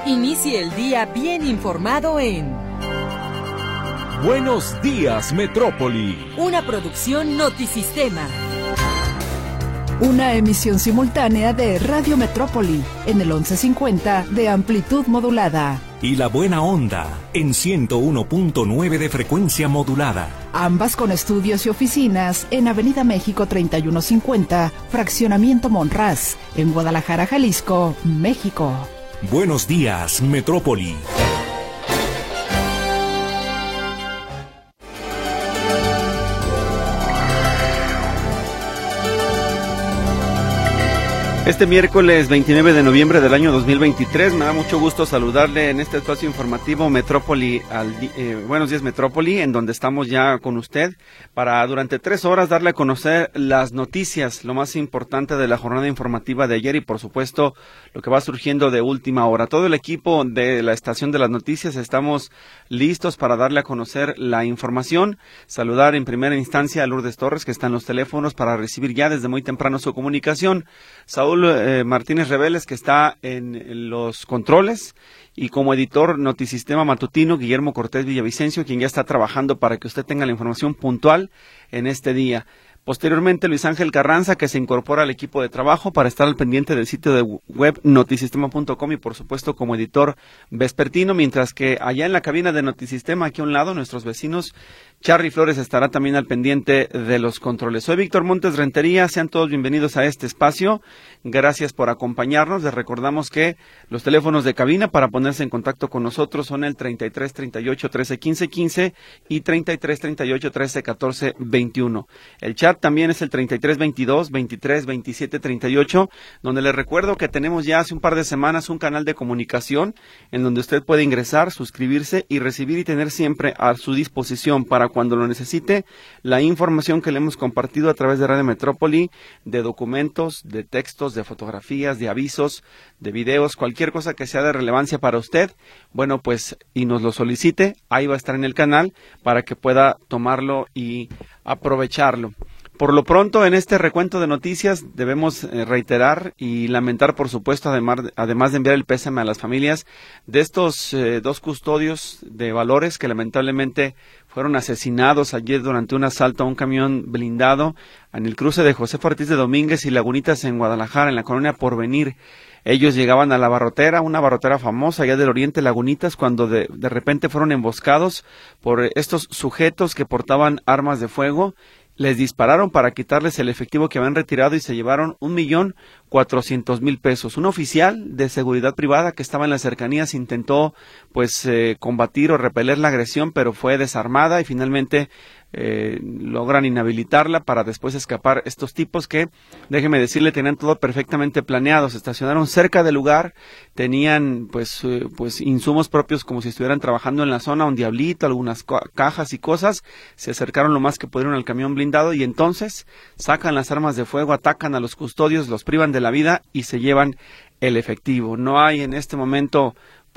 Inicie el día bien informado en Buenos Días, Metrópoli. Una producción Notisistema. Una emisión simultánea de Radio Metrópoli en el 1150 de amplitud modulada. Y La Buena Onda en 101.9 de frecuencia modulada. Ambas con estudios y oficinas en Avenida México 3150, Fraccionamiento Monraz, en Guadalajara, Jalisco, México. Buenos días, Metrópoli. Este miércoles 29 de noviembre del año 2023, me da mucho gusto saludarle en este espacio informativo Metrópoli, Buenos Días Metrópoli, en donde estamos ya con usted para durante 3 horas darle a conocer las noticias, lo más importante de la jornada informativa de ayer y por supuesto lo que va surgiendo de última hora. Todo el equipo de la estación de las noticias estamos listos para darle a conocer la información, saludar en primera instancia a Lourdes Torres que está en los teléfonos para recibir ya desde muy temprano su comunicación, Saúl Martínez Reveles que está en los controles y como editor Notisistema Matutino Guillermo Cortés Villavicencio, quien ya está trabajando para que usted tenga la información puntual en este día. Posteriormente, Luis Ángel Carranza, que se incorpora al equipo de trabajo para estar al pendiente del sitio de web notisistema.com y, por supuesto, como editor vespertino, mientras que allá en la cabina de Notisistema, aquí a un lado, nuestros vecinos, Charly Flores estará también al pendiente de los controles. Soy Víctor Montes Rentería, sean todos bienvenidos a este espacio. Gracias por acompañarnos. Les recordamos que los teléfonos de cabina para ponerse en contacto con nosotros son el 33 38 13 15 15 y 33 38 13 14 21. El chat también es el 33 22 23 27 38, donde les recuerdo que tenemos ya hace un par de semanas un canal de comunicación en donde usted puede ingresar, suscribirse y recibir y tener siempre a su disposición para cuando lo necesite la información que le hemos compartido a través de Radio Metrópoli, de documentos, de textos, de fotografías, de avisos, de videos, cualquier cosa que sea de relevancia para usted, bueno pues y nos lo solicite, ahí va a estar en el canal para que pueda tomarlo y aprovecharlo. Por lo pronto, en este recuento de noticias debemos reiterar y lamentar, por supuesto, además de enviar el pésame a las familias de estos 2 custodios de valores que lamentablemente fueron asesinados ayer durante un asalto a un camión blindado en el cruce de José Ortiz de Domínguez y Lagunitas en Guadalajara, en la colonia Porvenir. Ellos llegaban a la barrotera, una barrotera famosa allá del oriente Lagunitas, cuando de repente fueron emboscados por estos sujetos que portaban armas de fuego. Les dispararon para quitarles el efectivo que habían retirado y se llevaron 1.400.000 pesos. Un oficial de seguridad privada que estaba en las cercanías intentó combatir o repeler la agresión, pero fue desarmada y finalmente logran inhabilitarla para después escapar estos tipos que, déjeme decirle, tenían todo perfectamente planeado. Se estacionaron cerca del lugar, tenían pues insumos propios como si estuvieran trabajando en la zona, un diablito, algunas cajas y cosas, se acercaron lo más que pudieron al camión blindado y entonces sacan las armas de fuego, atacan a los custodios, los privan de la vida y se llevan el efectivo. No hay en este momento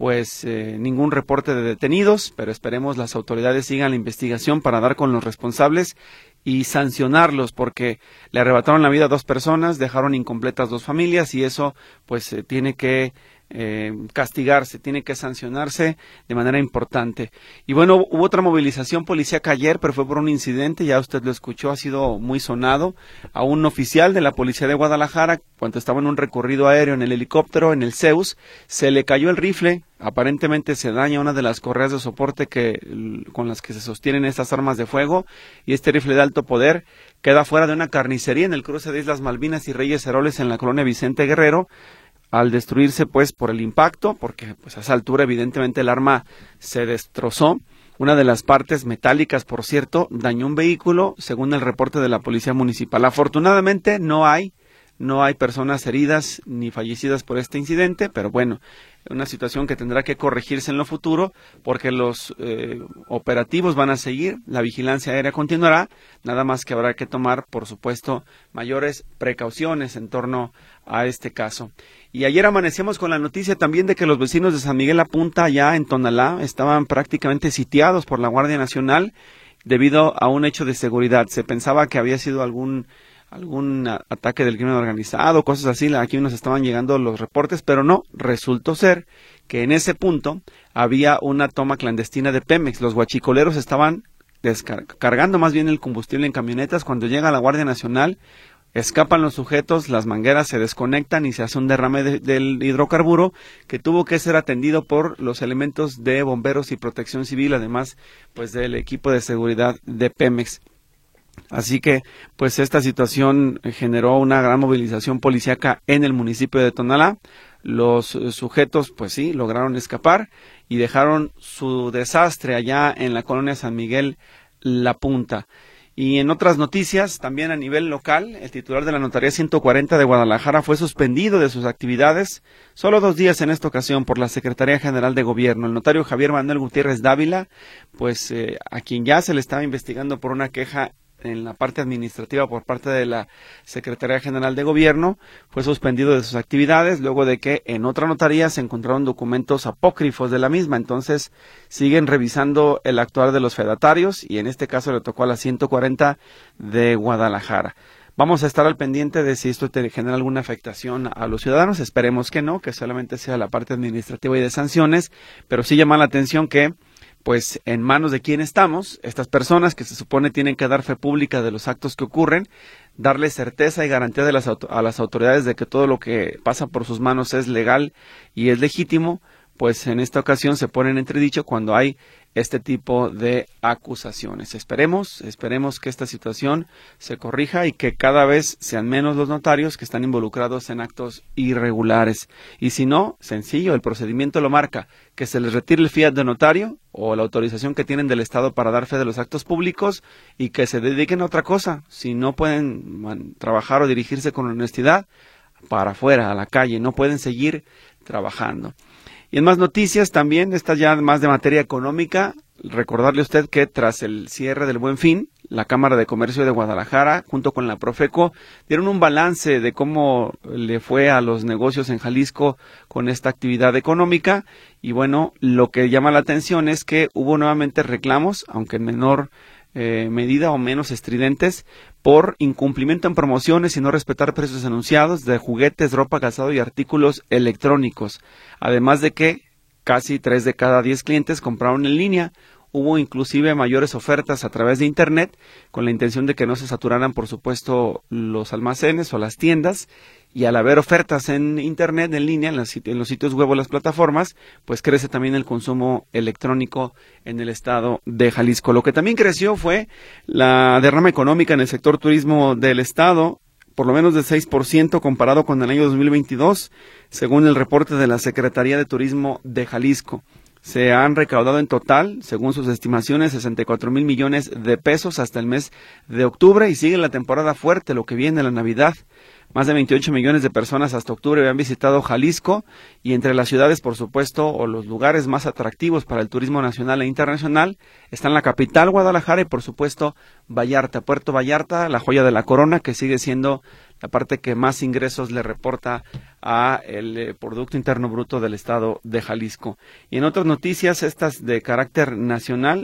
ningún reporte de detenidos, pero esperemos las autoridades sigan la investigación para dar con los responsables y sancionarlos, porque le arrebataron la vida a 2 personas, dejaron incompletas 2 familias y eso tiene que castigarse, tiene que sancionarse de manera importante. Y bueno, hubo otra movilización policíaca ayer, pero fue por un incidente, ya usted lo escuchó, ha sido muy sonado, a un oficial de la policía de Guadalajara, cuando estaba en un recorrido aéreo en el helicóptero, en el Zeus, se le cayó el rifle, aparentemente se daña una de las correas de soporte con las que se sostienen estas armas de fuego, y este rifle de alto poder queda fuera de una carnicería en el cruce de Islas Malvinas y Reyes Heroles en la colonia Vicente Guerrero, al destruirse por el impacto, porque a esa altura evidentemente el arma se destrozó. Una de las partes metálicas, por cierto, dañó un vehículo, según el reporte de la policía municipal. Afortunadamente no hay personas heridas ni fallecidas por este incidente, pero bueno, una situación que tendrá que corregirse en lo futuro, porque los operativos van a seguir, la vigilancia aérea continuará, nada más que habrá que tomar, por supuesto, mayores precauciones en torno a este caso. Y ayer amanecíamos con la noticia también de que los vecinos de San Miguel Apunta, allá en Tonalá, estaban prácticamente sitiados por la Guardia Nacional debido a un hecho de seguridad. Se pensaba que había sido algún algún ataque del crimen organizado, cosas así. Aquí nos estaban llegando los reportes, pero no, resultó ser que en ese punto había una toma clandestina de Pemex. Los huachicoleros estaban cargando más bien el combustible en camionetas. Cuando llega la Guardia Nacional, escapan los sujetos, las mangueras se desconectan y se hace un derrame del hidrocarburo que tuvo que ser atendido por los elementos de bomberos y protección civil, además pues del equipo de seguridad de Pemex. Así que pues esta situación generó una gran movilización policíaca en el municipio de Tonalá. Los sujetos pues sí lograron escapar y dejaron su desastre allá en la colonia San Miguel La Punta. Y en otras noticias, también a nivel local, el titular de la Notaría 140 de Guadalajara fue suspendido de sus actividades solo 2 días en esta ocasión por la Secretaría General de Gobierno. El notario Javier Manuel Gutiérrez Dávila, pues a quien ya se le estaba investigando por una queja en la parte administrativa por parte de la Secretaría General de Gobierno, fue suspendido de sus actividades luego de que en otra notaría se encontraron documentos apócrifos de la misma. Entonces siguen revisando el actuar de los fedatarios y en este caso le tocó a la 140 de Guadalajara. Vamos a estar al pendiente de si esto te genera alguna afectación a los ciudadanos. Esperemos que no, que solamente sea la parte administrativa y de sanciones, pero sí llama la atención que pues en manos de quién estamos, estas personas que se supone tienen que dar fe pública de los actos que ocurren, darle certeza y garantía a las autoridades de que todo lo que pasa por sus manos es legal y es legítimo, pues en esta ocasión se pone en entredicho cuando hay este tipo de acusaciones. Esperemos que esta situación se corrija y que cada vez sean menos los notarios que están involucrados en actos irregulares. Y si no, sencillo, el procedimiento lo marca, que se les retire el fiat de notario o la autorización que tienen del Estado para dar fe de los actos públicos y que se dediquen a otra cosa. Si no pueden trabajar o dirigirse con honestidad, para afuera, a la calle, no pueden seguir trabajando. Y en más noticias también, estas ya más de materia económica, recordarle a usted que tras el cierre del Buen Fin, la Cámara de Comercio de Guadalajara, junto con la Profeco, dieron un balance de cómo le fue a los negocios en Jalisco con esta actividad económica. Y bueno, lo que llama la atención es que hubo nuevamente reclamos, aunque en menor medida o menos estridentes, por incumplimiento en promociones y no respetar precios anunciados de juguetes, ropa, calzado y artículos electrónicos. Además de que casi 3 de cada 10 clientes compraron en línea. Hubo inclusive mayores ofertas a través de Internet con la intención de que no se saturaran, por supuesto, los almacenes o las tiendas. Y al haber ofertas en Internet, en línea, en los sitios web o las plataformas, pues crece también el consumo electrónico en el estado de Jalisco. Lo que también creció fue la derrama económica en el sector turismo del estado, por lo menos de 6% comparado con el año 2022, según el reporte de la Secretaría de Turismo de Jalisco. Se han recaudado en total, según sus estimaciones, 64,000 millones de pesos hasta el mes de octubre y sigue la temporada fuerte, lo que viene la Navidad. Más de 28 millones de personas hasta octubre habían visitado Jalisco y entre las ciudades, por supuesto, o los lugares más atractivos para el turismo nacional e internacional están la capital, Guadalajara, y por supuesto Vallarta, Puerto Vallarta, la joya de la corona, que sigue siendo la parte que más ingresos le reporta a el Producto Interno Bruto del estado de Jalisco. Y en otras noticias, estas de carácter nacional,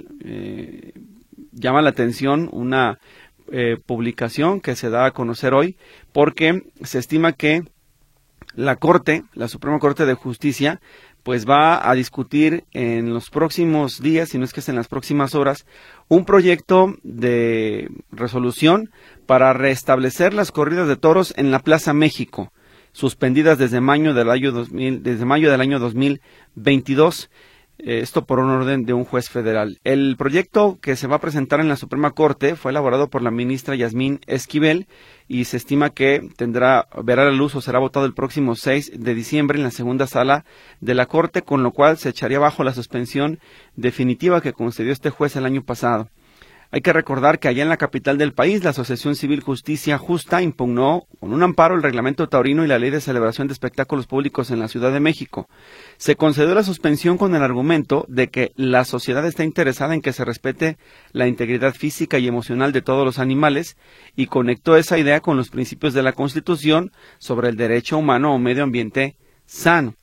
llama la atención una publicación que se da a conocer hoy, porque se estima que la Suprema Corte de Justicia, pues va a discutir en los próximos días, si no es que es en las próximas horas, un proyecto de resolución para restablecer las corridas de toros en la Plaza México, suspendidas desde mayo del año 2022. Esto por un orden de un juez federal. El proyecto que se va a presentar en la Suprema Corte fue elaborado por la ministra Yasmín Esquivel y se estima que verá la luz o será votado el próximo 6 de diciembre en la segunda sala de la Corte, con lo cual se echaría abajo la suspensión definitiva que concedió este juez el año pasado. Hay que recordar que allá en la capital del país, la Asociación Civil Justicia Justa impugnó con un amparo el reglamento taurino y la ley de celebración de espectáculos públicos en la Ciudad de México. Se concedió la suspensión con el argumento de que la sociedad está interesada en que se respete la integridad física y emocional de todos los animales y conectó esa idea con los principios de la Constitución sobre el derecho humano a un medio ambiente sano.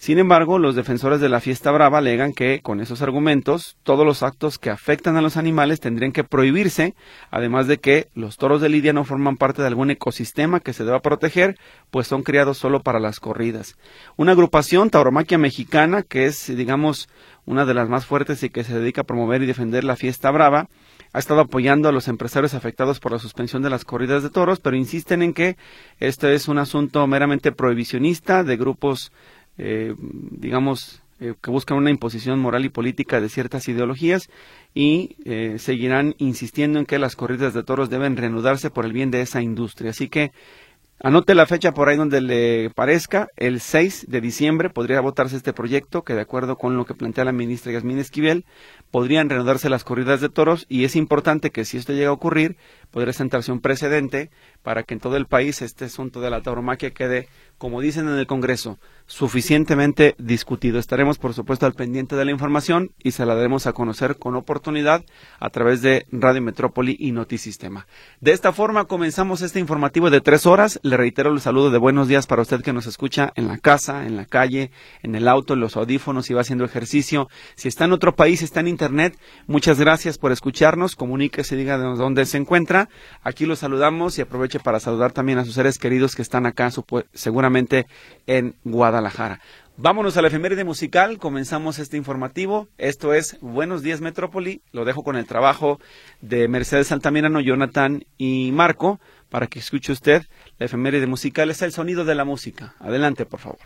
Sin embargo, los defensores de la fiesta brava alegan que, con esos argumentos, todos los actos que afectan a los animales tendrían que prohibirse, además de que los toros de lidia no forman parte de algún ecosistema que se deba proteger, pues son criados solo para las corridas. Una agrupación, Tauromaquia Mexicana, que es, digamos, una de las más fuertes y que se dedica a promover y defender la fiesta brava, ha estado apoyando a los empresarios afectados por la suspensión de las corridas de toros, pero insisten en que esto es un asunto meramente prohibicionista de grupos que buscan una imposición moral y política de ciertas ideologías y seguirán insistiendo en que las corridas de toros deben reanudarse por el bien de esa industria. Así que anote la fecha por ahí donde le parezca, el 6 de diciembre podría votarse este proyecto que, de acuerdo con lo que plantea la ministra Yasmín Esquivel, podrían reanudarse las corridas de toros, y es importante que si esto llega a ocurrir, podría sentarse un precedente para que en todo el país este asunto de la tauromaquia quede, como dicen en el Congreso, suficientemente discutido. Estaremos, por supuesto, al pendiente de la información y se la daremos a conocer con oportunidad a través de Radio Metrópoli y Notisistema. De esta forma comenzamos este informativo de 3 horas. Le reitero el saludo de buenos días para usted que nos escucha en la casa, en la calle, en el auto, en los audífonos, si va haciendo ejercicio. Si está en otro país, está en internet, muchas gracias por escucharnos. Comuníquese, díganos dónde se encuentra. Aquí los saludamos y aproveche para saludar también a sus seres queridos que están acá seguramente en Guadalajara. Vámonos a la efeméride musical, comenzamos este informativo. Esto es Buenos Días Metrópoli. Lo dejo con el trabajo de Mercedes Altamirano, Jonathan y Marco para que escuche usted la efeméride musical. Es el sonido de la música. Adelante, por favor.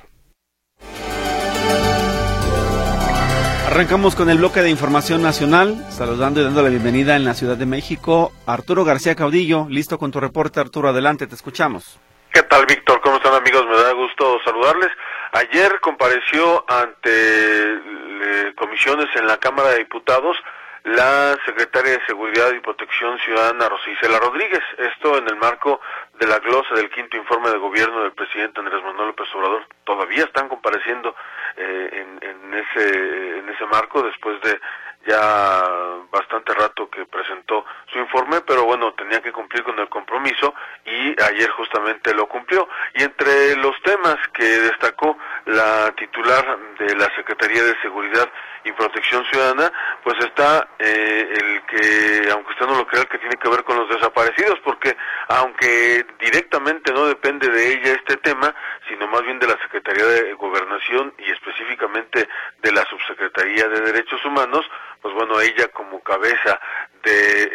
Arrancamos con el bloque de información nacional, saludando y dando la bienvenida en la Ciudad de México a Arturo García Caudillo. Listo con tu reporte, Arturo, adelante, te escuchamos. ¿Qué tal, Víctor? ¿Cómo están, amigos? Me da gusto saludarles. Ayer compareció ante comisiones en la Cámara de Diputados la secretaria de Seguridad y Protección Ciudadana, Rosa Isela Rodríguez. Esto en el marco de la glosa del 5º informe de gobierno del presidente Andrés Manuel López Obrador. Todavía están compareciendo en ese marco, después de ya bastante rato que presentó su informe, pero bueno, tenía que cumplir con el compromiso y ayer justamente lo cumplió. Y entre los temas que destacó la titular de la Secretaría de Seguridad y Protección Ciudadana, pues está el que, aunque usted no lo crea, que tiene que ver con los desaparecidos, porque aunque directamente no depende de ella este tema, sino más bien de la Secretaría de Gobernación y específicamente de la Subsecretaría de Derechos Humanos, pues bueno, ella como cabeza de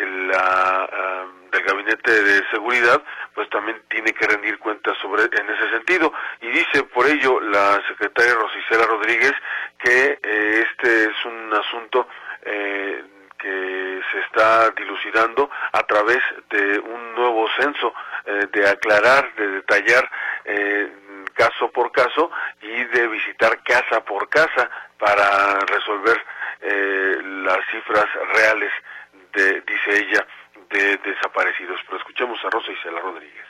del Gabinete de Seguridad, pues también tiene que rendir cuentas en ese sentido, y dice por ello la secretaria Rosa Isela Rodríguez que este es un asunto que se está dilucidando a través de un nuevo censo, de aclarar, de detallar caso por caso y de visitar casa por casa para resolver las cifras reales dice ella, de desaparecidos. Pero escuchemos a Rosa Isela Rodríguez.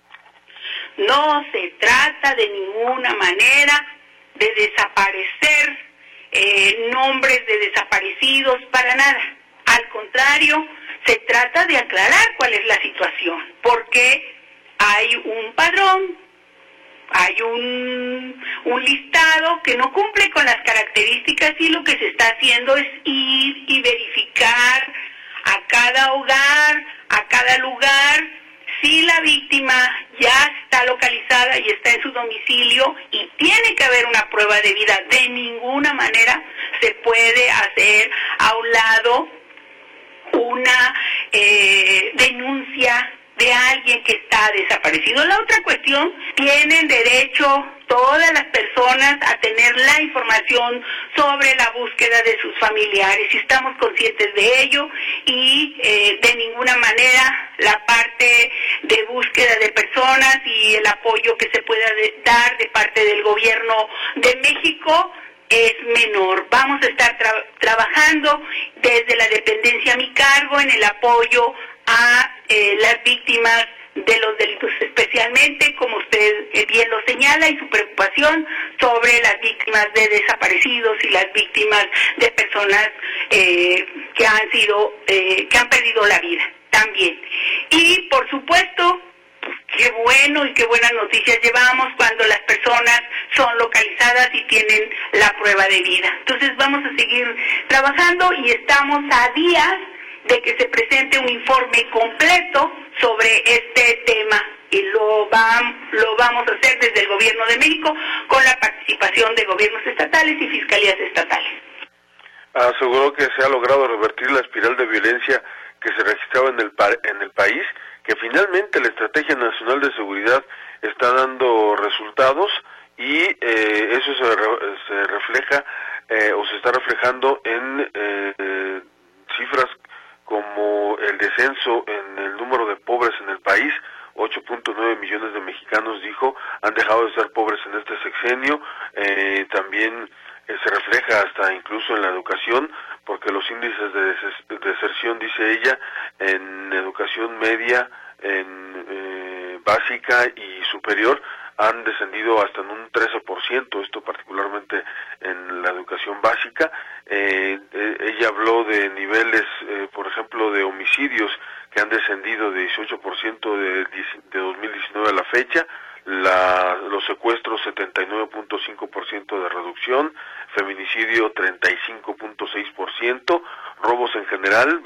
No se trata de ninguna manera de desaparecer nombres de desaparecidos, para nada. Al contrario, se trata de aclarar cuál es la situación, porque hay un padrón, hay un listado que no cumple con las características, y lo que se está haciendo es ir y verificar a cada hogar, a cada lugar, si la víctima ya está localizada y está en su domicilio y tiene que haber una prueba de vida. De ninguna manera se puede hacer a un lado una denuncia de alguien que está desaparecido. La otra cuestión, tienen derecho todas las personas a tener la información sobre la búsqueda de sus familiares, y estamos conscientes de ello, y de ninguna manera la parte de búsqueda de personas y el apoyo que se pueda dar de parte del gobierno de México es menor. Vamos a estar trabajando desde la dependencia a mi cargo en el apoyo a las víctimas de los delitos, especialmente, como usted bien lo señala, y su preocupación sobre las víctimas de desaparecidos y las víctimas de personas que han perdido la vida también. Y por supuesto, qué bueno y qué buenas noticias llevamos cuando las personas son localizadas vacunadas y tienen la prueba de vida. Entonces vamos a seguir trabajando y estamos a días de que se presente un informe completo sobre este tema y lo vamos a hacer desde el Gobierno de México con la participación de gobiernos estatales y fiscalías estatales. Aseguró que se ha logrado revertir la espiral de violencia que se registraba en el país, que finalmente la Estrategia Nacional de Seguridad está dando resultados y eso se refleja o se está reflejando en cifras como el descenso en el número de pobres en el país. 8.9 millones de mexicanos, dijo, han dejado de ser pobres en este sexenio. También se refleja hasta incluso en la educación, porque los índices de deserción, dice ella, en educación media, en básica y superior, han descendido hasta en un 13%, esto particularmente en la educación básica. Ella habló de niveles, por ejemplo, de homicidios que han descendido de 18% de 2019 a la fecha, los secuestros 79.5% de reducción, feminicidio 35.6%, robos en general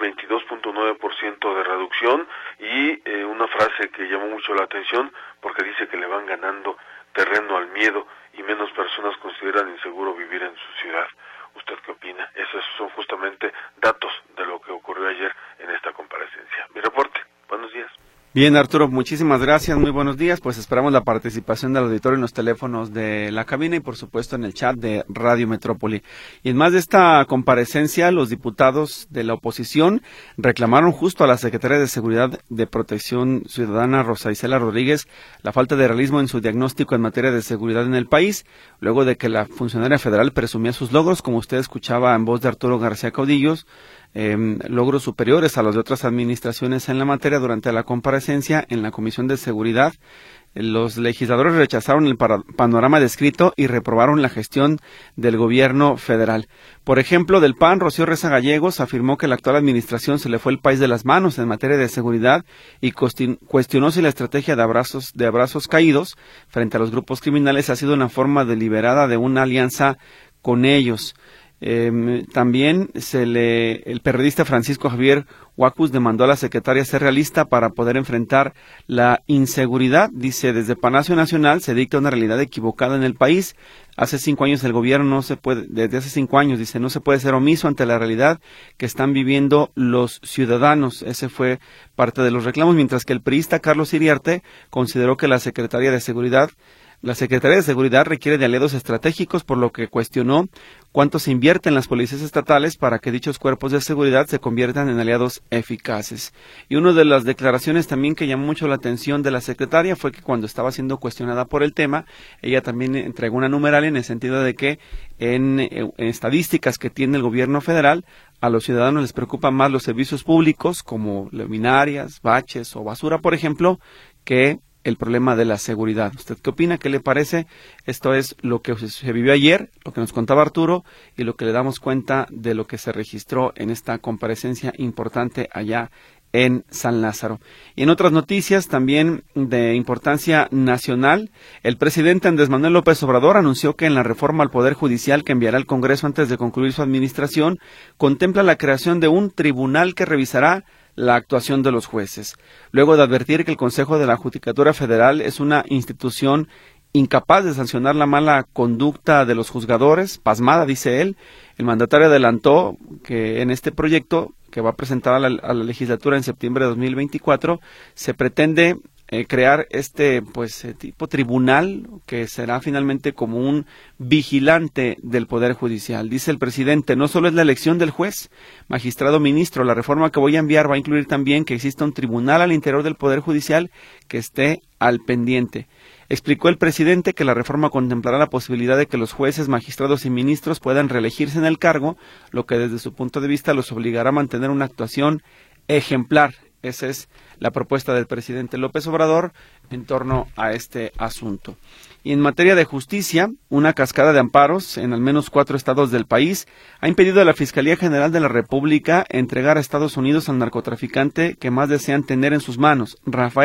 22.9% de reducción y una frase que llamó mucho la atención porque dice que le van ganando terreno al miedo y menos personas consideran inseguro vivir en su ciudad. ¿Usted qué opina? Esos son justamente datos de lo que ocurrió ayer en esta comparecencia. Mi reporte. Buenos días. Bien, Arturo, muchísimas gracias, muy buenos días. Pues esperamos la participación del auditorio en los teléfonos de la cabina y por supuesto en el chat de Radio Metrópoli. Y en más de esta comparecencia, los diputados de la oposición reclamaron justo a la Secretaria de Seguridad de Protección Ciudadana, Rosa Isela Rodríguez, la falta de realismo en su diagnóstico en materia de seguridad en el país, luego de que la funcionaria federal presumía sus logros, como usted escuchaba en voz de Arturo García Caudillos, logros superiores a los de otras administraciones en la materia. Durante la comparecencia en la Comisión de Seguridad, los legisladores rechazaron el panorama descrito y reprobaron la gestión del gobierno federal. Por ejemplo, del PAN, Rocío Reza Gallegos afirmó que la actual administración se le fue el país de las manos en materia de seguridad y cuestionó si la estrategia de abrazos caídos frente a los grupos criminales ha sido una forma deliberada de una alianza con ellos. También el periodista Francisco Javier Huacus demandó a la secretaria ser realista para poder enfrentar la inseguridad. Dice, desde Palacio Nacional se dicta una realidad equivocada en el país. Hace 5 años el gobierno desde hace 5 años, dice, no se puede ser omiso ante la realidad que están viviendo los ciudadanos. Ese fue parte de los reclamos, mientras que el priista Carlos Iriarte consideró que la Secretaría de Seguridad requiere de aliados estratégicos, por lo que cuestionó cuánto se invierte en las policías estatales para que dichos cuerpos de seguridad se conviertan en aliados eficaces. Y una de las declaraciones también que llamó mucho la atención de la secretaria fue que cuando estaba siendo cuestionada por el tema, ella también entregó una numeralia en el sentido de que en estadísticas que tiene el gobierno federal, a los ciudadanos les preocupan más los servicios públicos como luminarias, baches o basura, por ejemplo, que el problema de la seguridad. ¿Usted qué opina? ¿Qué le parece? Esto es lo que se vivió ayer, lo que nos contaba Arturo y lo que le damos cuenta de lo que se registró en esta comparecencia importante allá en San Lázaro. Y en otras noticias también de importancia nacional, el presidente Andrés Manuel López Obrador anunció que en la reforma al Poder Judicial que enviará al Congreso antes de concluir su administración, contempla la creación de un tribunal que revisará la actuación de los jueces. Luego de advertir que el Consejo de la Judicatura Federal es una institución incapaz de sancionar la mala conducta de los juzgadores, pasmada, dice él, el mandatario adelantó que en este proyecto que va a presentar a la legislatura en septiembre de 2024, se pretende crear tipo tribunal que será finalmente como un vigilante del Poder Judicial. Dice el presidente, no solo es la elección del juez, magistrado, ministro, la reforma que voy a enviar va a incluir también que exista un tribunal al interior del Poder Judicial que esté al pendiente. Explicó el presidente que la reforma contemplará la posibilidad de que los jueces, magistrados y ministros puedan reelegirse en el cargo, lo que desde su punto de vista los obligará a mantener una actuación ejemplar. Esa es la propuesta del presidente López Obrador en torno a este asunto. Y en materia de justicia, una cascada de amparos en al menos 4 estados del país ha impedido a la Fiscalía General de la República entregar a Estados Unidos al narcotraficante que más desean tener en sus manos, Rafael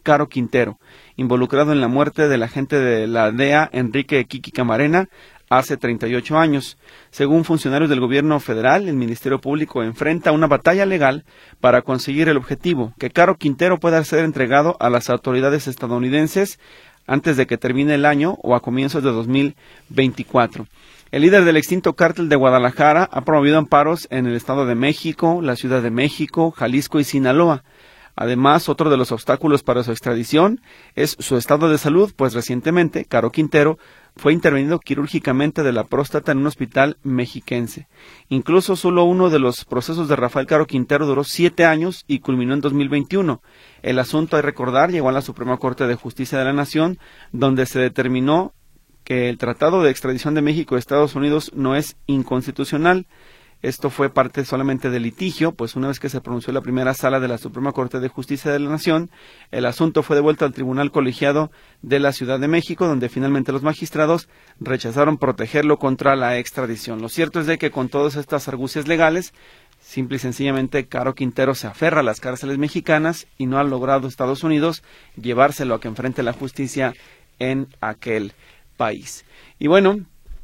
Caro Quintero, involucrado en la muerte del agente de la DEA, Enrique Kiki Camarena, hace 38 años. Según funcionarios del gobierno federal, el Ministerio Público enfrenta una batalla legal para conseguir el objetivo, que Caro Quintero pueda ser entregado a las autoridades estadounidenses antes de que termine el año o a comienzos de 2024. El líder del extinto cártel de Guadalajara ha promovido amparos en el Estado de México, la Ciudad de México, Jalisco y Sinaloa. Además, otro de los obstáculos para su extradición es su estado de salud, pues recientemente Caro Quintero fue intervenido quirúrgicamente de la próstata en un hospital mexiquense. Incluso solo uno de los procesos de Rafael Caro Quintero duró 7 años y culminó en 2021. El asunto, hay que recordar, llegó a la Suprema Corte de Justicia de la Nación, donde se determinó que el Tratado de Extradición de México y Estados Unidos no es inconstitucional. Esto fue parte solamente del litigio, pues una vez que se pronunció la primera sala de la Suprema Corte de Justicia de la Nación, el asunto fue devuelto al Tribunal Colegiado de la Ciudad de México, donde finalmente los magistrados rechazaron protegerlo contra la extradición. Lo cierto es de que con todas estas argucias legales, simple y sencillamente Caro Quintero se aferra a las cárceles mexicanas y no ha logrado Estados Unidos llevárselo a que enfrente la justicia en aquel país. Y bueno,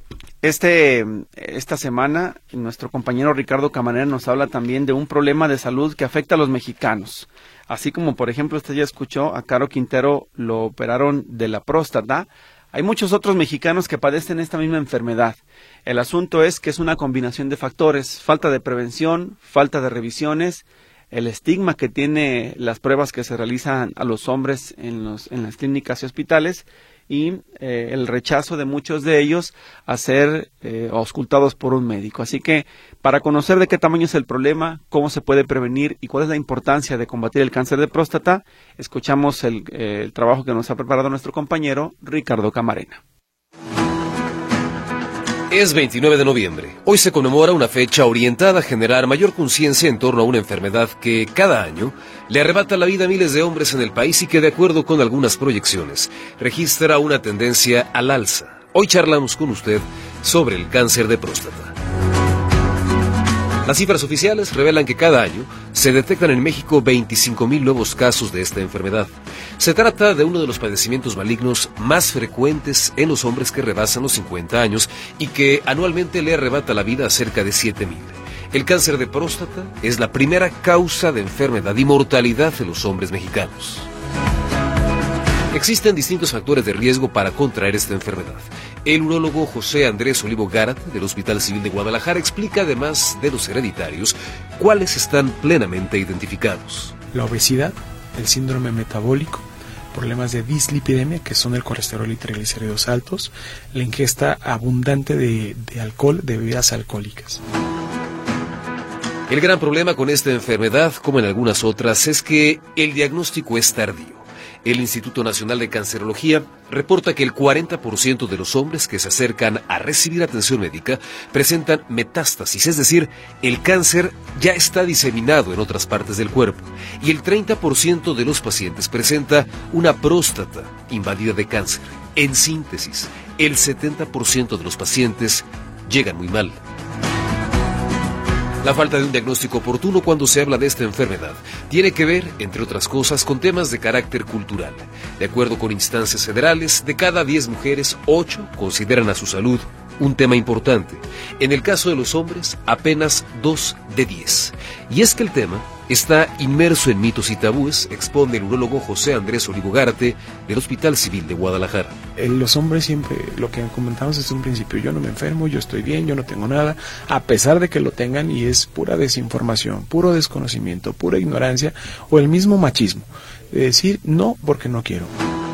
esta semana nuestro compañero Ricardo Camarena nos habla también de un problema de salud que afecta a los mexicanos. Así como, por ejemplo, usted ya escuchó, a Caro Quintero lo operaron de la próstata. Hay muchos otros mexicanos que padecen esta misma enfermedad. El asunto es que es una combinación de factores: falta de prevención, falta de revisiones, el estigma que tiene las pruebas que se realizan a los hombres en las clínicas y hospitales, y el rechazo de muchos de ellos a ser auscultados por un médico. Así que, para conocer de qué tamaño es el problema, cómo se puede prevenir y cuál es la importancia de combatir el cáncer de próstata, escuchamos el trabajo que nos ha preparado nuestro compañero Ricardo Camarena. Es 29 de noviembre. Hoy se conmemora una fecha orientada a generar mayor conciencia en torno a una enfermedad que cada año le arrebata la vida a miles de hombres en el país y que, de acuerdo con algunas proyecciones, registra una tendencia al alza. Hoy charlamos con usted sobre el cáncer de próstata. Las cifras oficiales revelan que cada año se detectan en México 25,000 nuevos casos de esta enfermedad. Se trata de uno de los padecimientos malignos más frecuentes en los hombres que rebasan los 50 años y que anualmente le arrebata la vida a cerca de 7,000. El cáncer de próstata es la primera causa de enfermedad y mortalidad de los hombres mexicanos. Existen distintos factores de riesgo para contraer esta enfermedad. El urólogo José Andrés Olivo Gárate, del Hospital Civil de Guadalajara, explica, además de los hereditarios, cuáles están plenamente identificados. La obesidad, el síndrome metabólico, problemas de dislipidemia, que son el colesterol y triglicéridos altos, la ingesta abundante de alcohol, de bebidas alcohólicas. El gran problema con esta enfermedad, como en algunas otras, es que el diagnóstico es tardío. El Instituto Nacional de Cancerología reporta que el 40% de los hombres que se acercan a recibir atención médica presentan metástasis, es decir, el cáncer ya está diseminado en otras partes del cuerpo, y el 30% de los pacientes presenta una próstata invadida de cáncer. En síntesis, el 70% de los pacientes llegan muy mal. La falta de un diagnóstico oportuno cuando se habla de esta enfermedad tiene que ver, entre otras cosas, con temas de carácter cultural. De acuerdo con instancias federales, de cada 10 mujeres, 8 consideran a su salud un tema importante. En el caso de los hombres, apenas 2 de 10. Y es que el tema está inmerso en mitos y tabúes, expone el urólogo José Andrés Olivo Gárate del Hospital Civil de Guadalajara. Los hombres siempre, lo que comentamos desde un principio, yo no me enfermo, yo estoy bien, yo no tengo nada, a pesar de que lo tengan, y es pura desinformación, puro desconocimiento, pura ignorancia, o el mismo machismo, de decir no porque no quiero.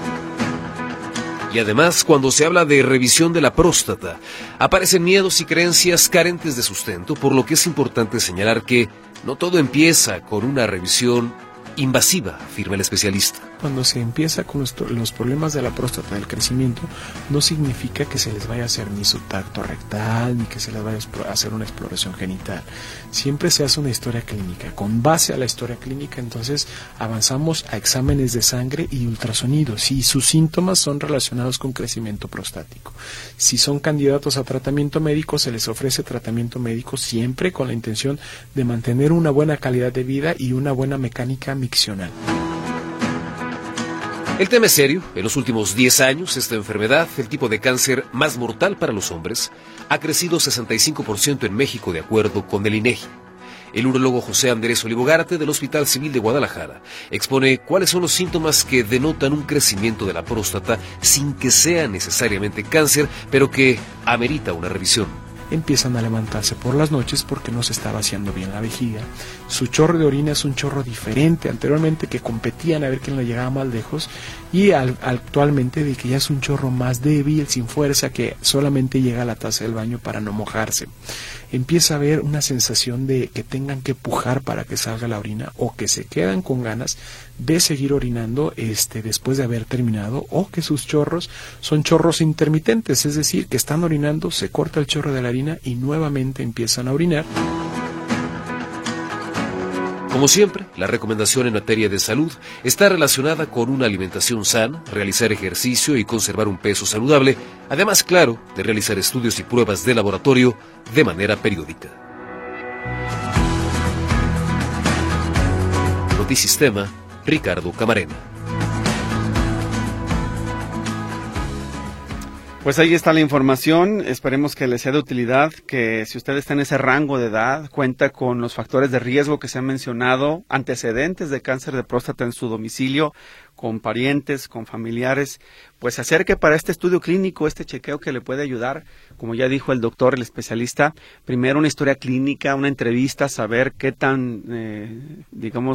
Y además, cuando se habla de revisión de la próstata, aparecen miedos y creencias carentes de sustento, por lo que es importante señalar que no todo empieza con una revisión invasiva, afirma el especialista. Cuando se empieza con los problemas de la próstata, del crecimiento, no significa que se les vaya a hacer ni su tacto rectal, ni que se les vaya a hacer una exploración genital. Siempre se hace una historia clínica. Con base a la historia clínica, entonces avanzamos a exámenes de sangre y ultrasonidos, si sus síntomas son relacionados con crecimiento prostático. Si son candidatos a tratamiento médico, se les ofrece tratamiento médico, siempre con la intención de mantener una buena calidad de vida y una buena mecánica miccional. El tema es serio. En los últimos 10 años, esta enfermedad, el tipo de cáncer más mortal para los hombres, ha crecido 65% en México, de acuerdo con el INEGI. El urólogo José Andrés Olivogarte, del Hospital Civil de Guadalajara, expone cuáles son los síntomas que denotan un crecimiento de la próstata sin que sea necesariamente cáncer, pero que amerita una revisión. Empiezan a levantarse por las noches porque no se está vaciando bien la vejiga. Su chorro de orina es un chorro diferente anteriormente, que competían a ver quién le llegaba más lejos, y actualmente de que ya es un chorro más débil, sin fuerza, que solamente llega a la taza del baño para no mojarse. Empieza a haber una sensación de que tengan que pujar para que salga la orina, o que se quedan con ganas de seguir orinando después de haber terminado, o que sus chorros son chorros intermitentes, es decir, que están orinando, se corta el chorro de la orina y nuevamente empiezan a orinar. Como siempre, la recomendación en materia de salud está relacionada con una alimentación sana, realizar ejercicio y conservar un peso saludable, además, claro, de realizar estudios y pruebas de laboratorio de manera periódica. Notisistema, Ricardo Camarena. Pues ahí está la información, esperemos que les sea de utilidad, que si usted está en ese rango de edad, cuenta con los factores de riesgo que se han mencionado, antecedentes de cáncer de próstata en su domicilio, con parientes, con familiares, pues se acerque para este estudio clínico, este chequeo que le puede ayudar, como ya dijo el doctor, el especialista, primero una historia clínica, una entrevista, saber qué tan,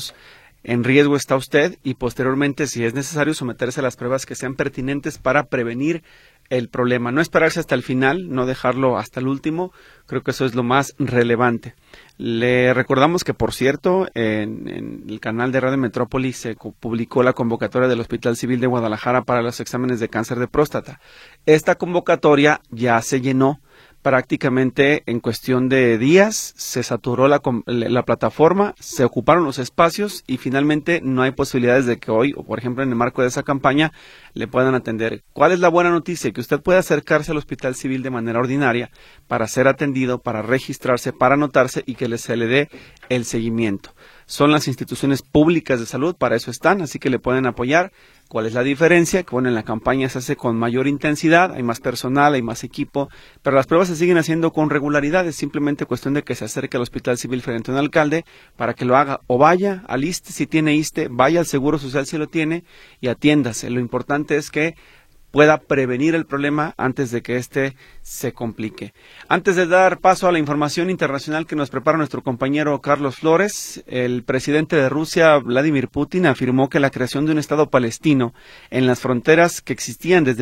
en riesgo está usted, y posteriormente, si es necesario, someterse a las pruebas que sean pertinentes para prevenir el problema. No esperarse hasta el final, no dejarlo hasta el último, creo que eso es lo más relevante. Le recordamos que, por cierto, en el canal de Radio Metrópoli se publicó la convocatoria del Hospital Civil de Guadalajara para los exámenes de cáncer de próstata. Esta convocatoria ya se llenó. Prácticamente en cuestión de días se saturó la plataforma, se ocuparon los espacios y finalmente no hay posibilidades de que hoy, o por ejemplo en el marco de esa campaña, le puedan atender. ¿Cuál es la buena noticia? Que usted puede acercarse al Hospital Civil de manera ordinaria para ser atendido, para registrarse, para anotarse y que se le dé el seguimiento. Son las instituciones públicas de salud, para eso están, así que le pueden apoyar. ¿Cuál es la diferencia? Que bueno, en la campaña se hace con mayor intensidad, hay más personal, hay más equipo, pero las pruebas se siguen haciendo con regularidad, es simplemente cuestión de que se acerque al Hospital Civil frente a un alcalde para que lo haga, o vaya al ISSSTE si tiene ISSSTE, vaya al Seguro Social si lo tiene y atiéndase. Lo importante es que pueda prevenir el problema antes de que éste se complique. Antes de dar paso a la información internacional que nos prepara nuestro compañero Carlos Flores, el presidente de Rusia, Vladimir Putin, afirmó que la creación de un Estado palestino en las fronteras que existían desde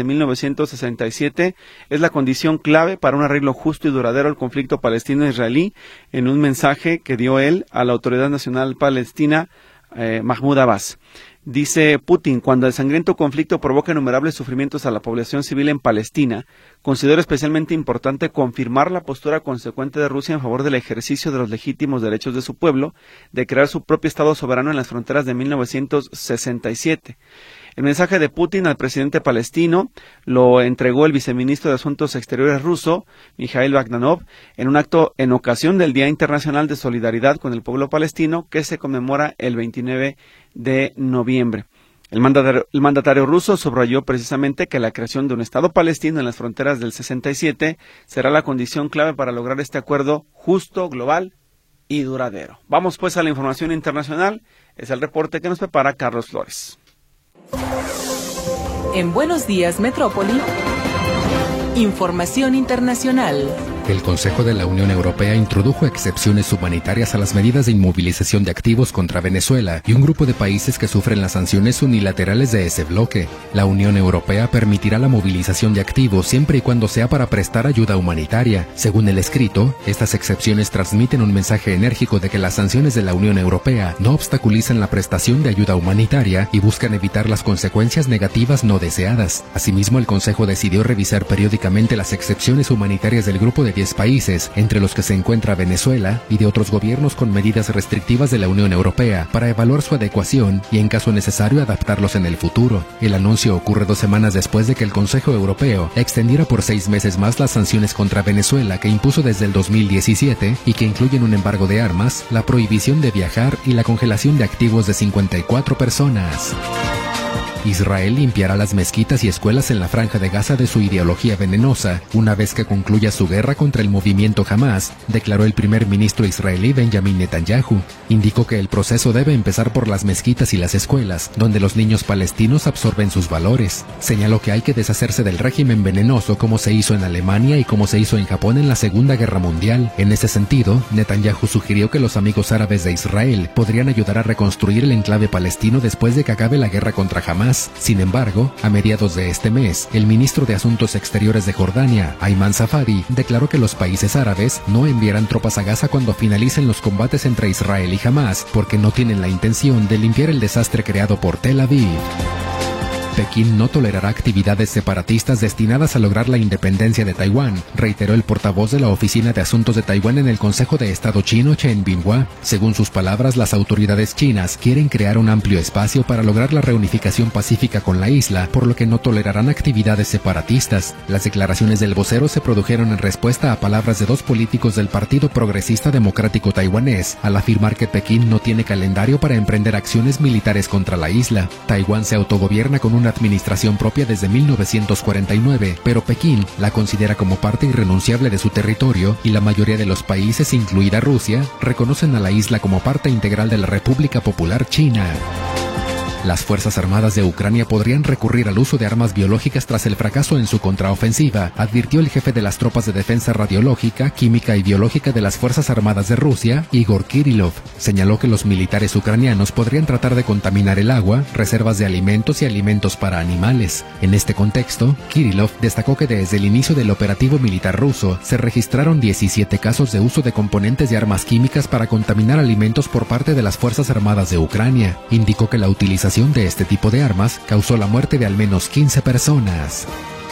1967 es la condición clave para un arreglo justo y duradero al conflicto palestino-israelí, en un mensaje que dio él a la Autoridad Nacional Palestina, Mahmoud Abbas. Dice Putin, cuando el sangriento conflicto provoca innumerables sufrimientos a la población civil en Palestina, considero especialmente importante confirmar la postura consecuente de Rusia en favor del ejercicio de los legítimos derechos de su pueblo de crear su propio Estado soberano en las fronteras de 1967. El mensaje de Putin al presidente palestino lo entregó el viceministro de Asuntos Exteriores ruso, Mikhail Bogdanov, en un acto en ocasión del Día Internacional de Solidaridad con el Pueblo Palestino, que se conmemora el 29 de noviembre. El mandatario ruso subrayó precisamente que la creación de un Estado palestino en las fronteras del 67 será la condición clave para lograr este acuerdo justo, global y duradero. Vamos pues a la información internacional. Es el reporte que nos prepara Carlos Flores. En Buenos Días Metrópoli, información internacional. El Consejo de la Unión Europea introdujo excepciones humanitarias a las medidas de inmovilización de activos contra Venezuela y un grupo de países que sufren las sanciones unilaterales de ese bloque. La Unión Europea permitirá la movilización de activos siempre y cuando sea para prestar ayuda humanitaria. Según el escrito, estas excepciones transmiten un mensaje enérgico de que las sanciones de la Unión Europea no obstaculizan la prestación de ayuda humanitaria y buscan evitar las consecuencias negativas no deseadas. Asimismo, el Consejo decidió revisar periódicamente las excepciones humanitarias del grupo de 10 países, entre los que se encuentra Venezuela, y de otros gobiernos con medidas restrictivas de la Unión Europea, para evaluar su adecuación y, en caso necesario, adaptarlos en el futuro. El anuncio ocurre 2 semanas después de que el Consejo Europeo extendiera por 6 meses más las sanciones contra Venezuela que impuso desde el 2017 y que incluyen un embargo de armas, la prohibición de viajar y la congelación de activos de 54 personas. Israel limpiará las mezquitas y escuelas en la Franja de Gaza de su ideología venenosa una vez que concluya su guerra contra el movimiento Hamás, declaró el primer ministro israelí Benjamin Netanyahu. Indicó que el proceso debe empezar por las mezquitas y las escuelas, donde los niños palestinos absorben sus valores. Señaló que hay que deshacerse del régimen venenoso como se hizo en Alemania y como se hizo en Japón en la Segunda Guerra Mundial. En ese sentido, Netanyahu sugirió que los amigos árabes de Israel podrían ayudar a reconstruir el enclave palestino después de que acabe la guerra contra Hamás. Sin embargo, a mediados de este mes, el ministro de Asuntos Exteriores de Jordania, Ayman Safadi, declaró que los países árabes no enviarán tropas a Gaza cuando finalicen los combates entre Israel y Hamás, porque no tienen la intención de limpiar el desastre creado por Tel Aviv. Pekín no tolerará actividades separatistas destinadas a lograr la independencia de Taiwán, reiteró el portavoz de la Oficina de Asuntos de Taiwán en el Consejo de Estado chino, Chen Binhua. Según sus palabras, las autoridades chinas quieren crear un amplio espacio para lograr la reunificación pacífica con la isla, por lo que no tolerarán actividades separatistas. Las declaraciones del vocero se produjeron en respuesta a palabras de dos políticos del Partido Progresista Democrático Taiwanés, al afirmar que Pekín no tiene calendario para emprender acciones militares contra la isla. Taiwán se autogobierna con una administración propia desde 1949, pero Pekín la considera como parte irrenunciable de su territorio y la mayoría de los países, incluida Rusia, reconocen a la isla como parte integral de la República Popular China. Las Fuerzas Armadas de Ucrania podrían recurrir al uso de armas biológicas tras el fracaso en su contraofensiva, advirtió el jefe de las tropas de defensa radiológica, química y biológica de las Fuerzas Armadas de Rusia, Igor Kirillov. Señaló que los militares ucranianos podrían tratar de contaminar el agua, reservas de alimentos y alimentos para animales. En este contexto, Kirillov destacó que desde el inicio del operativo militar ruso se registraron 17 casos de uso de componentes de armas químicas para contaminar alimentos por parte de las Fuerzas Armadas de Ucrania. Indicó que la utilización de este tipo de armas causó la muerte de al menos 15 personas.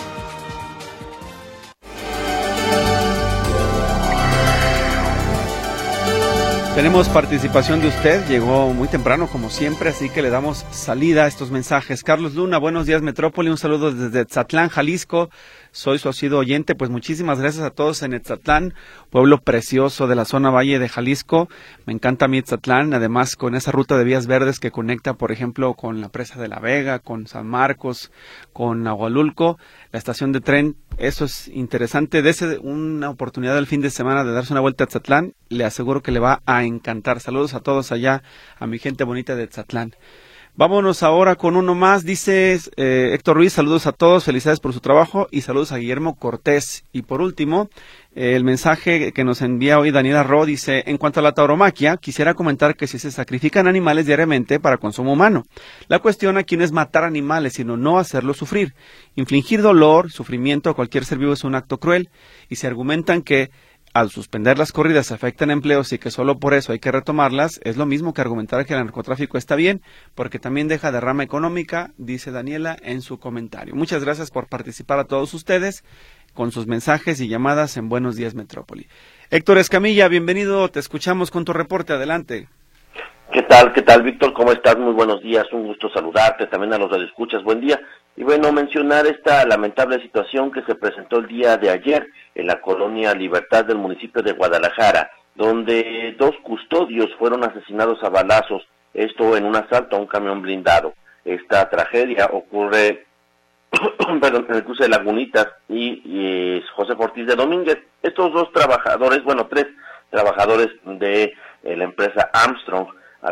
Tenemos participación de usted, llegó muy temprano como siempre, así que le damos salida a estos mensajes. Carlos Luna, buenos días Metrópoli, un saludo desde Etzatlán, Jalisco. Soy su asiduo oyente, pues muchísimas gracias a todos en Etzatlán, pueblo precioso de la zona Valle de Jalisco. Me encanta mi Etzatlán, además con esa ruta de vías verdes que conecta, por ejemplo, con la presa de La Vega, con San Marcos, con Agualulco, la estación de tren. Eso es interesante. Dese una oportunidad el fin de semana de darse una vuelta a Etzatlán, le aseguro que le va a encantar. Saludos a todos allá, a mi gente bonita de Etzatlán. Vámonos ahora con uno más, dice Héctor Ruiz, saludos a todos, felicidades por su trabajo y saludos a Guillermo Cortés. Y por último, el mensaje que nos envía hoy Daniela Ro dice, en cuanto a la tauromaquia, quisiera comentar que si se sacrifican animales diariamente para consumo humano, la cuestión aquí no es matar animales, sino no hacerlos sufrir. Infligir dolor, sufrimiento a cualquier ser vivo es un acto cruel, y se argumentan que al suspender las corridas afectan empleos y que solo por eso hay que retomarlas, es lo mismo que argumentar que el narcotráfico está bien, porque también deja derrama económica, dice Daniela en su comentario. Muchas gracias por participar a todos ustedes con sus mensajes y llamadas en Buenos Días Metrópoli. Héctor Escamilla, bienvenido, te escuchamos con tu reporte, adelante. ¿Qué tal, Víctor? ¿Cómo estás? Muy buenos días, un gusto saludarte, también a los radioescuchas, buen día. Y bueno, mencionar esta lamentable situación que se presentó el día de ayer en la colonia Libertad del municipio de Guadalajara, donde 2 custodios fueron asesinados a balazos, esto en un asalto a un camión blindado. Esta tragedia ocurre en el cruce de Lagunitas y José Ortiz de Domínguez. Estos 2 trabajadores, 3 trabajadores de la empresa Armstrong,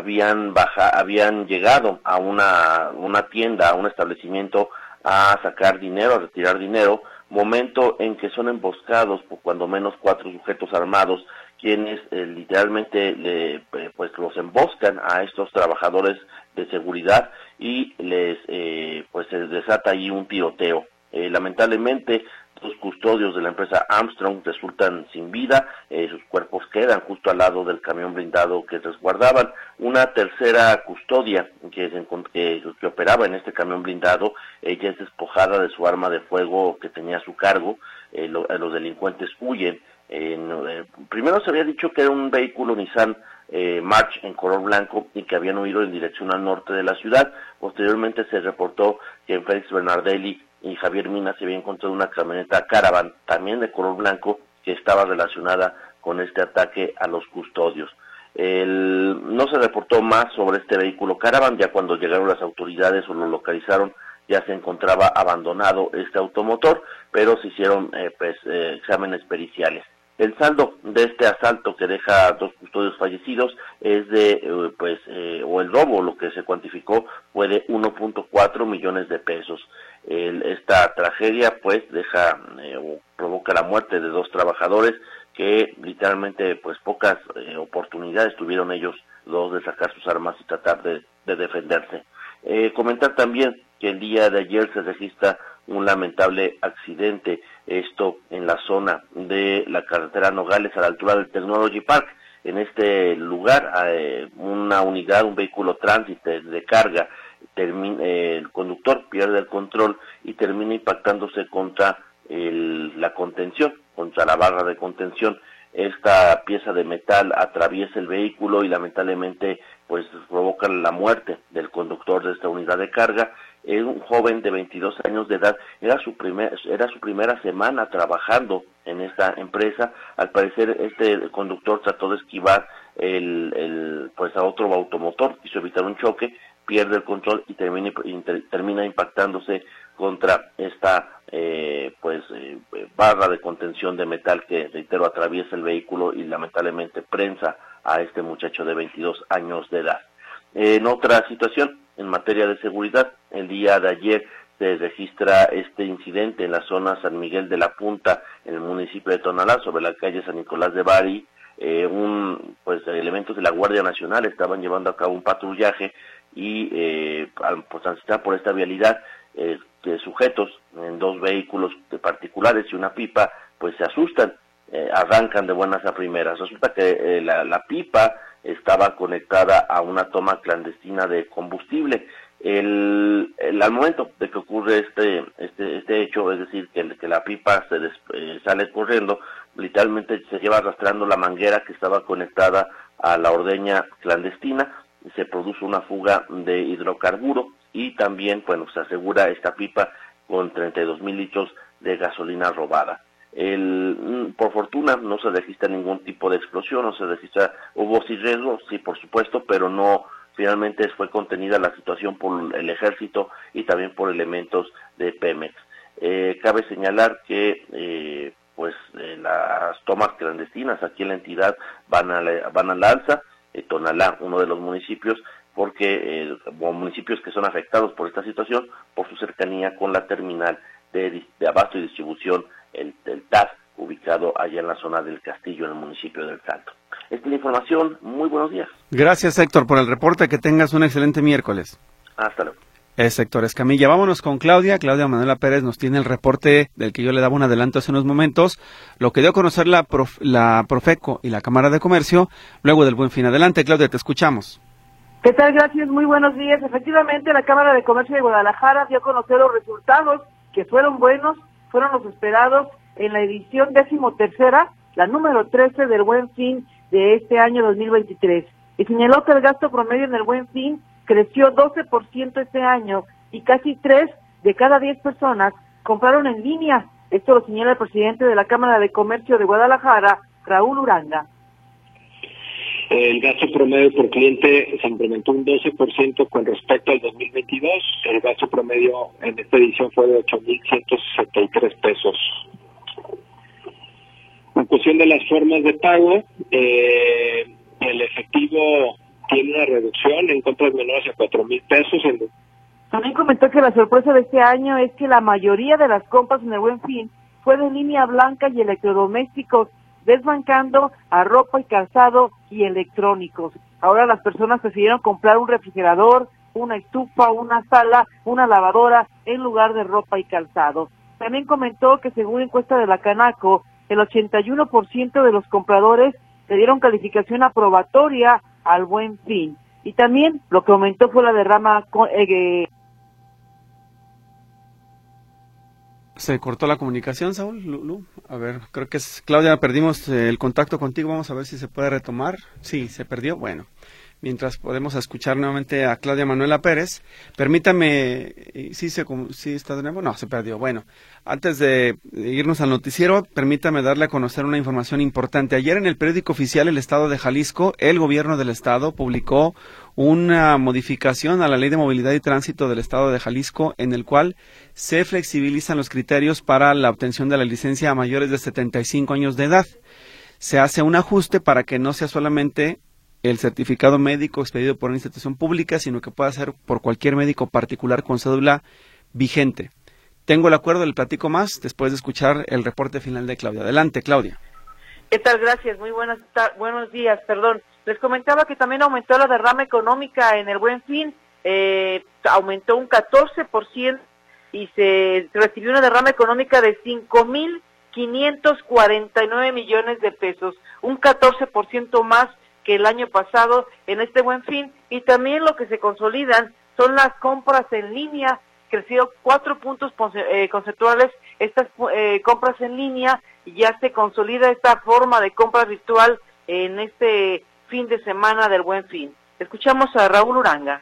habían llegado a una tienda, a un establecimiento a sacar dinero, a retirar dinero, momento en que son emboscados por cuando menos 4 sujetos armados, quienes literalmente los emboscan a estos trabajadores de seguridad y se desata ahí un tiroteo. Lamentablemente, 2 custodios de la empresa Armstrong resultan sin vida, sus cuerpos quedan justo al lado del camión blindado que resguardaban. Una tercera custodia que operaba en este camión blindado, ella es despojada de su arma de fuego que tenía a su cargo. Los delincuentes huyen. Primero se había dicho que era un vehículo Nissan March en color blanco y que habían huido en dirección al norte de la ciudad. Posteriormente se reportó que en Félix Bernardelli y Javier Mina se había encontrado una camioneta Caravan, también de color blanco, que estaba relacionada con este ataque a los custodios. No se reportó más sobre este vehículo Caravan. Ya cuando llegaron las autoridades o lo localizaron, ya se encontraba abandonado este automotor, pero se hicieron exámenes periciales. El saldo de este asalto, que deja 2 custodios fallecidos, es o el robo, lo que se cuantificó, fue de 1.4 millones de pesos. Esta tragedia pues provoca la muerte de 2 trabajadores que literalmente pues pocas oportunidades tuvieron ellos 2 de sacar sus armas y tratar de defenderse. Comentar también que el día de ayer se registra un lamentable accidente, esto en la zona de la carretera Nogales a la altura del Technology Park. En este lugar una unidad, un vehículo tránsito de carga, el conductor pierde el control y termina impactándose contra la contención, contra la barra de contención. Esta pieza de metal atraviesa el vehículo y lamentablemente pues provoca la muerte del conductor de esta unidad de carga. Es un joven de 22 años de edad, era su primera semana trabajando en esta empresa. Al parecer este conductor trató de esquivar a otro automotor, quiso evitar un choque, pierde el control y termina impactándose contra esta barra de contención de metal que, reitero, atraviesa el vehículo y lamentablemente prensa a este muchacho de 22 años de edad. En otra situación, en materia de seguridad, el día de ayer se registra este incidente en la zona San Miguel de la Punta, en el municipio de Tonalá, sobre la calle San Nicolás de Bari. Elementos de la Guardia Nacional estaban llevando a cabo un patrullaje y al transitar por esta vialidad, sujetos en 2 vehículos particulares y una pipa, pues se asustan, arrancan de buenas a primeras. Resulta que la pipa estaba conectada a una toma clandestina de combustible. Al momento de que ocurre este hecho, es decir, que la pipa sale corriendo, literalmente se lleva arrastrando la manguera que estaba conectada a la ordeña clandestina, se produce una fuga de hidrocarburo y también, se asegura esta pipa con 32,000 litros de gasolina robada. Por fortuna no se registra ningún tipo de explosión, no se registra, hubo sí riesgo, sí por supuesto, pero no, finalmente fue contenida la situación por el ejército y también por elementos de Pemex. Cabe señalar que las tomas clandestinas aquí en la entidad van al alza. Tonalá, uno de los municipios, porque municipios que son afectados por esta situación, por su cercanía con la terminal de abasto y distribución, el TAS, ubicado allá en la zona del Castillo, en el municipio del Salto. Esta es la información. Muy buenos días. Gracias, Héctor, por el reporte. Que tengas un excelente miércoles. Hasta luego. Es Héctor Escamilla. Vámonos con Claudia. Claudia Manuela Pérez nos tiene el reporte del que yo le daba un adelanto hace unos momentos, lo que dio a conocer la Profeco y la Cámara de Comercio luego del Buen Fin. Adelante, Claudia, te escuchamos. ¿Qué tal? Gracias, muy buenos días. Efectivamente, la Cámara de Comercio de Guadalajara dio a conocer los resultados que fueron buenos, fueron los esperados en la edición 13ª, la número 13 del Buen Fin de este año 2023. Y señaló que el gasto promedio en el Buen Fin creció 12% este año y casi 3 de cada 10 personas compraron en línea. Esto lo señala el presidente de la Cámara de Comercio de Guadalajara, Raúl Uranga. El gasto promedio por cliente se incrementó un 12% con respecto al 2022. El gasto promedio en esta edición fue de 8,163 pesos. En cuestión de las formas de pago, el efectivo tiene una reducción en compras menores a 4,000 pesos. También comentó que la sorpresa de este año es que la mayoría de las compras en el Buen Fin fue de línea blanca y electrodomésticos, desbancando a ropa y calzado y electrónicos. Ahora las personas decidieron comprar un refrigerador, una estufa, una sala, una lavadora en lugar de ropa y calzado. También comentó que según encuesta de la Canaco, el 81% de los compradores le dieron calificación aprobatoria al Buen Fin. Y también lo que aumentó fue la derrama. Se cortó la comunicación, Saúl. Lulu. A ver, creo que es Claudia, perdimos el contacto contigo. Vamos a ver si se puede retomar. Sí, se perdió. Bueno, mientras podemos escuchar nuevamente a Claudia Manuela Pérez. Permítame, ¿sí está de nuevo? No, se perdió. Bueno, antes de irnos al noticiero, permítame darle a conocer una información importante. Ayer en el periódico oficial El Estado de Jalisco, el gobierno del Estado publicó una modificación a la Ley de Movilidad y Tránsito del Estado de Jalisco, en el cual se flexibilizan los criterios para la obtención de la licencia a mayores de 75 años de edad. Se hace un ajuste para que no sea solamente el certificado médico expedido por una institución pública, sino que pueda ser por cualquier médico particular con cédula vigente. Tengo el acuerdo, le platico más después de escuchar el reporte final de Claudia. Adelante, Claudia. ¿Qué tal? Gracias. Muy buenos días. Les comentaba que también aumentó la derrama económica en el Buen Fin. Aumentó un 14% y se recibió una derrama económica de 5,549 millones de pesos, un 14% más que el año pasado en este Buen Fin. Y también lo que se consolidan son las compras en línea, creció 4 puntos conceptuales estas compras en línea, y ya se consolida esta forma de compra virtual en este fin de semana del Buen Fin. Escuchamos a Raúl Uranga.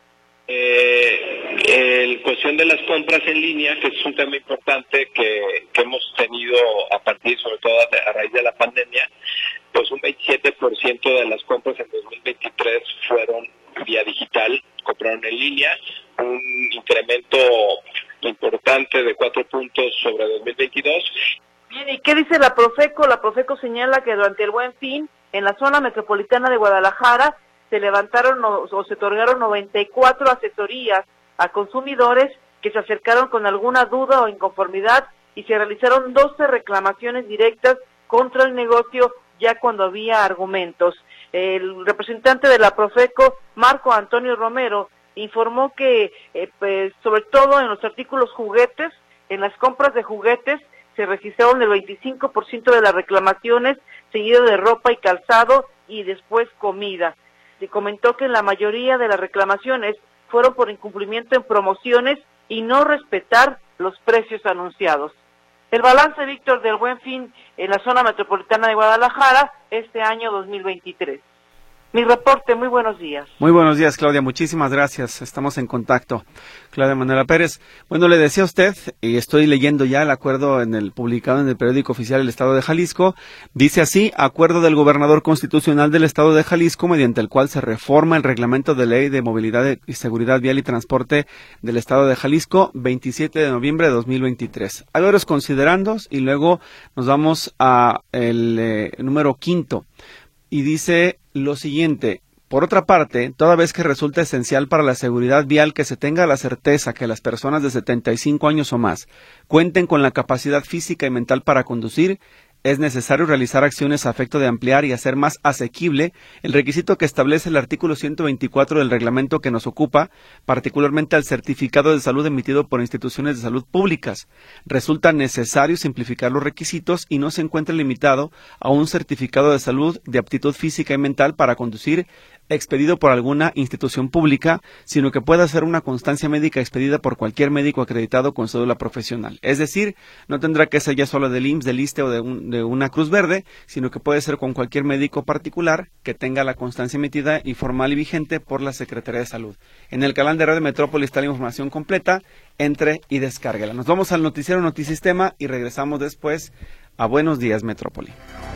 El cuestión de las compras en línea, que es un tema importante que hemos tenido a partir, sobre todo a raíz de la pandemia, pues un 27% de las compras en 2023 fueron vía digital, compraron en línea, un incremento importante de 4 puntos sobre 2022. Bien, ¿y qué dice la Profeco? La Profeco señala que durante el Buen Fin, en la zona metropolitana de Guadalajara, se levantaron o se otorgaron 94 asesorías a consumidores que se acercaron con alguna duda o inconformidad, y se realizaron 12 reclamaciones directas contra el negocio ya cuando había argumentos. El representante de la Profeco, Marco Antonio Romero, informó que sobre todo en los artículos juguetes, en las compras de juguetes, se registraron el 25% de las reclamaciones, seguido de ropa y calzado y después comida. Se comentó que la mayoría de las reclamaciones fueron por incumplimiento en promociones y no respetar los precios anunciados. El balance, Víctor, del Buen Fin en la zona metropolitana de Guadalajara este año 2023. Mi reporte, muy buenos días. Muy buenos días, Claudia, muchísimas gracias, estamos en contacto. Claudia Manuela Pérez. Bueno, le decía a usted, y estoy leyendo ya el acuerdo publicado en el periódico oficial del Estado de Jalisco, dice así: acuerdo del gobernador constitucional del Estado de Jalisco, mediante el cual se reforma el reglamento de ley de movilidad y seguridad vial y transporte del Estado de Jalisco, 27 de noviembre de 2023. Hay varios considerandos y luego nos vamos a el número 5. Y dice lo siguiente: por otra parte, toda vez que resulta esencial para la seguridad vial que se tenga la certeza que las personas de 75 años o más cuenten con la capacidad física y mental para conducir, es necesario realizar acciones a efecto de ampliar y hacer más asequible el requisito que establece el artículo 124 del reglamento que nos ocupa, particularmente al certificado de salud emitido por instituciones de salud públicas. Resulta necesario simplificar los requisitos y no se encuentra limitado a un certificado de salud de aptitud física y mental para conducir expedido por alguna institución pública, sino que pueda ser una constancia médica expedida por cualquier médico acreditado con cédula profesional. Es decir, no tendrá que ser ya solo del IMSS, del ISSSTE o de una Cruz Verde, sino que puede ser con cualquier médico particular que tenga la constancia emitida y formal y vigente por la Secretaría de Salud. En el canal de Radio Metrópoli está la información completa, entre y descárguela. Nos vamos al noticiero Notisistema y regresamos después a Buenos Días Metrópoli.